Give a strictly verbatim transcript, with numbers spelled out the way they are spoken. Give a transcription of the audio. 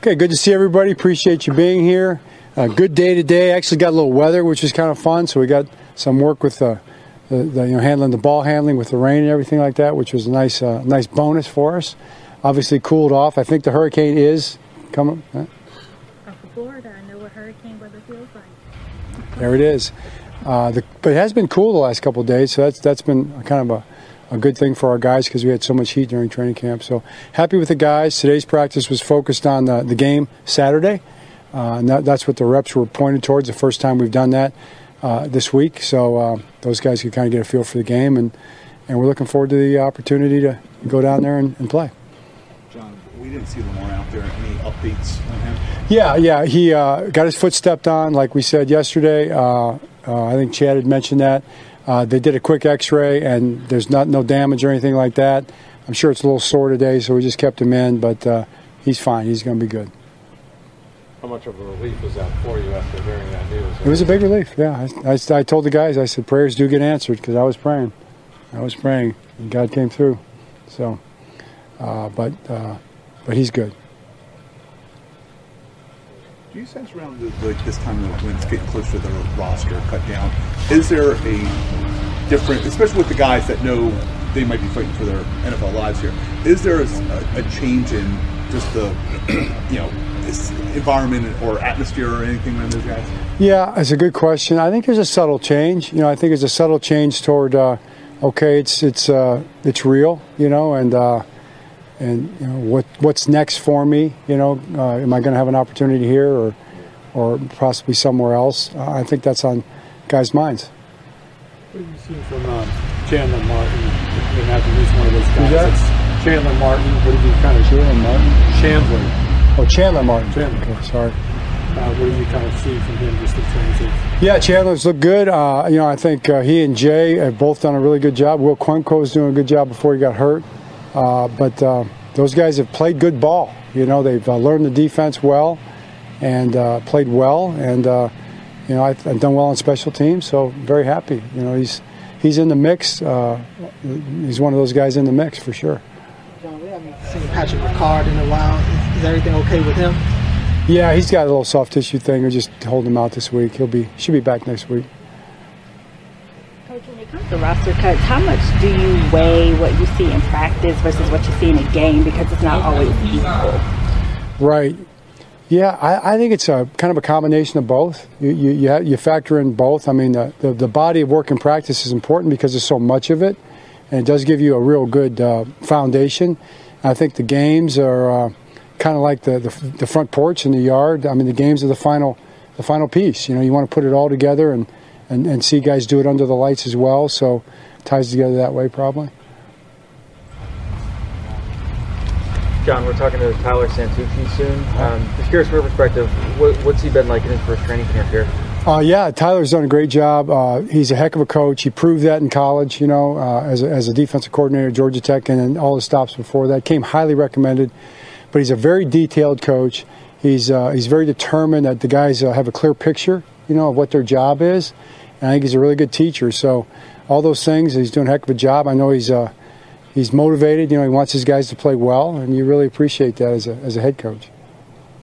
Okay, good to see everybody. Appreciate you being here. Uh, good day today. Actually got a little weather, which is kind of fun. So we got some work with uh, the, the you know handling the ball handling with the rain and everything like that, which was a nice uh, nice bonus for us. Obviously cooled off. I think the hurricane is coming. Huh? From Florida, I know what hurricane weather feels like. There it is. Uh, the, but it has been cool the last couple of days, so that's that's been kind of a a good thing for our guys because we had so much heat during training camp. So happy with the guys. Today's practice was focused on the, the game Saturday, uh, and that, that's what the reps were pointed towards. The first time we've done that uh, this week, so uh, those guys could kind of get a feel for the game, and, and we're looking forward to the opportunity to go down there and, and play. John, we didn't see Lamar out there. Any updates on him? Yeah, yeah, he uh, got his foot stepped on, like we said yesterday. Uh, uh, I think Chad had mentioned that. Uh, they did a quick X-ray, and there's not no damage or anything like that. I'm sure it's a little sore today, so we just kept him in, but uh, he's fine. He's going to be good. How much of a relief was that for you after hearing that news? It was a big relief, yeah. I, I, I told the guys, I said, prayers do get answered, because I was praying. I was praying, and God came through. So, uh, but uh, but he's good. Do you sense around the, like this time when it's getting closer to the roster cut down, is there a different, especially with the guys that know they might be fighting for their N F L lives here, is there a, a change in just the, you know, this environment or atmosphere or anything around those guys? Yeah, it's a good question. I think there's a subtle change. You know, I think there's a subtle change toward, uh, okay, it's it's uh, it's real, you know, and uh, and you know what what's next for me. You know, uh, am I going to have an opportunity here or or possibly somewhere else? Uh, I think that's on guys' minds. What have you seen from um, Chandler Martin? You have to use one of those guys. It's Chandler Martin. What did you kind of Chandler Martin? Chandler. Oh, Chandler Martin. Chandler. Okay, sorry. Uh, what have you kind of seen from him just in terms of? Yeah, Chandler's looked good. Uh, you know, I think uh, he and Jay have both done a really good job. Will Quenko is doing a good job before he got hurt. Uh, but uh, those guys have played good ball. You know, they've uh, learned the defense well and uh, played well. And, uh, you know, I've, I've done well on special teams, so very happy. You know, he's he's in the mix. Uh, he's one of those guys in the mix for sure. John, we haven't seen Patrick Ricard in a while. Is, is everything okay with him? Yeah, he's got a little soft tissue thing. We're just holding him out this week. He'll be should be back next week. Coach, when it comes to roster cuts, how much do you weigh what you see in practice versus what you see in a game, because it's not always equal? Right. Yeah, I, I think it's a kind of a combination of both. You you you, have, you factor in both. I mean, the, the the body of work and practice is important because there's so much of it, and it does give you a real good uh, foundation. I think the games are. Uh, kind of like the, the the front porch in the yard. I mean, the games are the final the final piece. You know, you want to put it all together and, and, and see guys do it under the lights as well. So it ties together that way probably. John, we're talking to Tyler Santucci soon. Um, just curious from your perspective, what, what's he been like in his first training camp here? Uh, yeah, Tyler's done a great job. Uh, he's a heck of a coach. He proved that in college, you know, uh, as, a, as a defensive coordinator at Georgia Tech, and then all the stops before that. Came highly recommended. But he's a very detailed coach. He's uh, he's very determined that the guys uh, have a clear picture, you know, of what their job is. And I think he's a really good teacher. So all those things, he's doing a heck of a job. I know he's uh, he's motivated. You know, he wants his guys to play well, and you really appreciate that as a as a head coach.